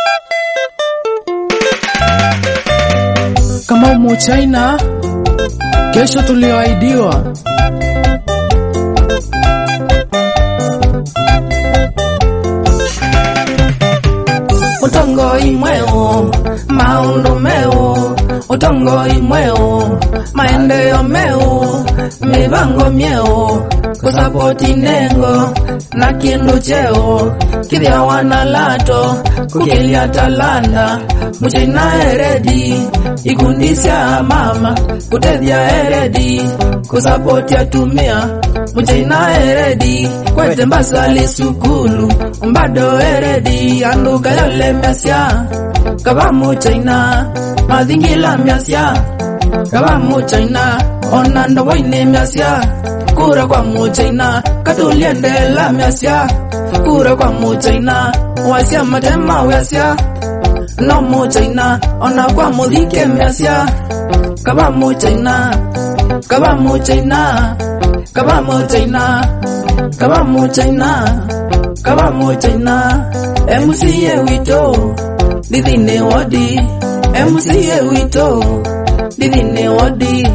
Kama umo China, kesho tulioahidiwa. Utongo imweo, maundo meo, utongo imweo, maendeleo meo, mibango mieo, kusapoti nengo, na kindu cheo, kithia wanalato, kukilia talanda, muchina eredi, ikundisya mama, kutethia eredi, kusapoti atumia, muchina eredi, kwete mbasali sukulu, mbado eredi, anduka yole miasya, kabamu China, madhingila miasya, kabamu China, onando waine miasya, kura kwa mu China, katuliendela miasya, kura kwa mu China, wasya matema wasya, no mu China, ona kwa mudhike miasya, kabamu China, kabamu China, kabamu China, kabamu China, kabamu China, MCA wito, didine wadi, MCA wito, didine wadi.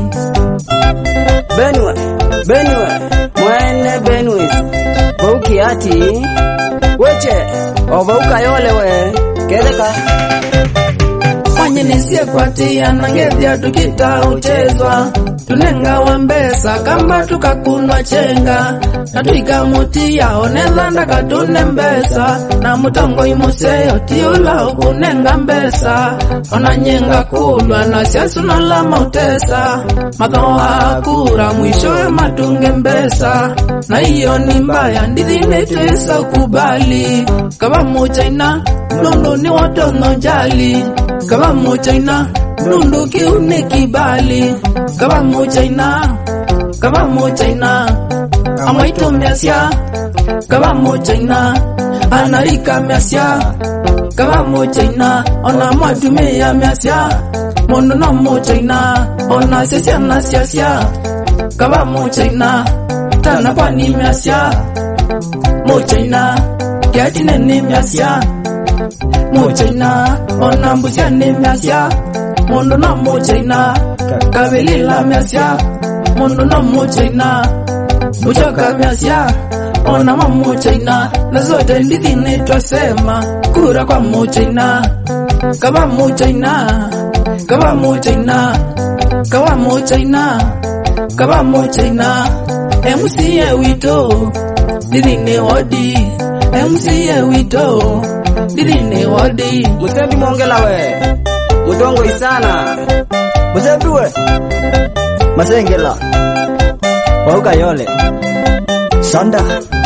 Benue, mwene Benuis, bauki ati, weche, obauka yole we, kedeka. Mwenye nisie kwatia na ngethia tukita uchezwa, tunenga wambesa kamba tukakunwa chenga, na tuikamutia onethanda katune mbesa, na mutongo imuseo tiula ukunenga mbesa, onanyenga kulwa na siasu na lama utesa, mathoa kura mwishoe matunge mbesa, na iyo ni mbaya ndithine tuisa ukubali, kabamu China, nundu ni watono jali, kabamu China, nundu kiune kibali, kabamu China, kabamu China, amaitu miasya, kabamu China, anarika miasya, kabamu China, ona mwatumia miasya, mundu no mu China, ona sesya na siasya, kabamu China, tana pani miasya, mu China, kiatine ni miasya, mu China, ona mbusya ni miasya, mundu no mu China, kabilila miasya, mundu no mu China, buchoka miasya, ona mu China, na zote ndithine twasema, kura kwa mu China, kabamu China, kabamu China, kabamu China, kabamu China, MCA wito, ndithine wadi, MCA wito, ndithine wadi. Musebi mwongela we, mutongo isana, musebi we, masengela, bauka yole, sanda.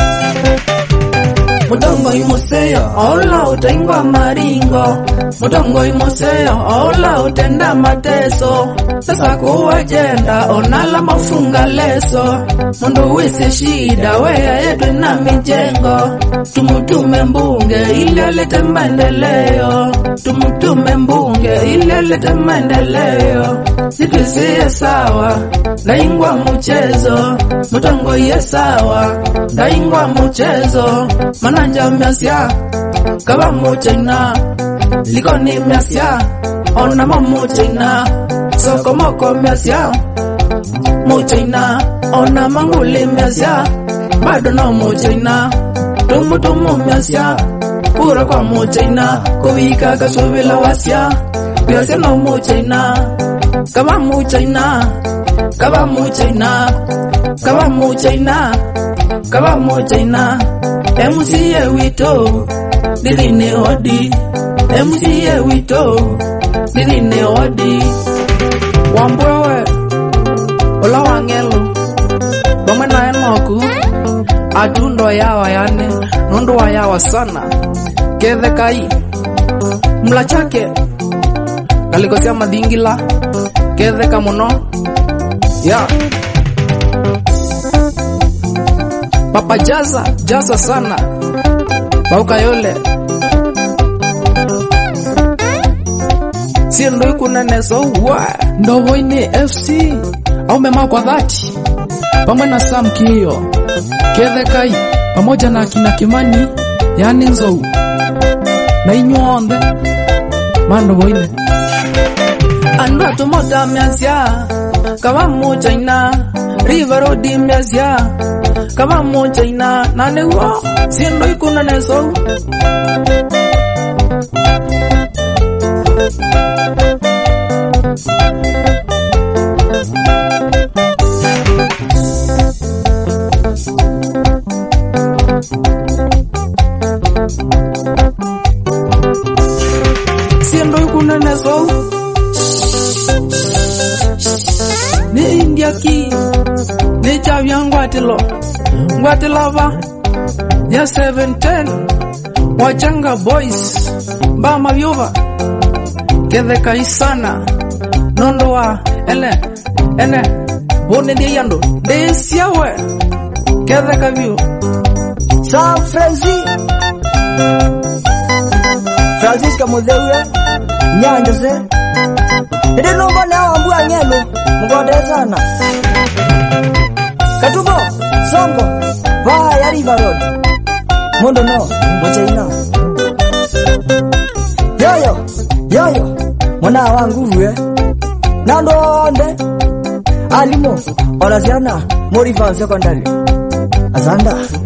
Mutongo imuseo, ola utengwa maringo, mutongo imuseo, ola utenda mateso, sasa kuwa jenda, onala mafunga leso, mundu wisi shida, wea yetu na mijengo, tumutume mbunge, ili alete maendeleo, tumutume mbunge, ili alete maendeleo, situisiye sawa, daingwa mchezo, mutongo iye sawa, daingwa mchezo, mananja miasya, kabamu China, likoni miasya, ona mu China, soko moko miasya, mu China, ona manguli miasya, bado no mu China, tumu miasya, kura kwa mu China, kuwika kasubila wasya, miasya no mu China, kabamu China, kabamu China, kabamu China, kabamu China, MCA wito, didine wadi, MCA wito, didine wadi. Wambwewe, ola wangelo, bama na enoku, adundo yawa yane, nondo wa yawa sana, kethe kai, mla chake, kalikosya madhingila, kethe kamuno, ya. Papa jaza sana, bauka yole, siendo ikunene so wa, ndo woine FC, au mema kwa dhati, pamwe na Sam Kiyo, kethe kai, pamoja na kina Kimani, yani Nzou. na inyuothe mando boine anda tumota miasia kama muchaina river road miasia kama muchaina na newo siendo ikuna neso siendo ikuna neso ni india ki ni chavya ngwatilava ya 710 wachanga boys mbama vyova kethe kaisana nondo wa ene bone ndi yando desiawe kethe kavyo San Francisco Muthewe nyanja se ndi nomba na ambua ngelo mgode sana Katubo Songo va ya River Road Mondo no Mochaina Yoyo mwana wangu Nandonde Alimo Olaziana Morivan Secondary Azanda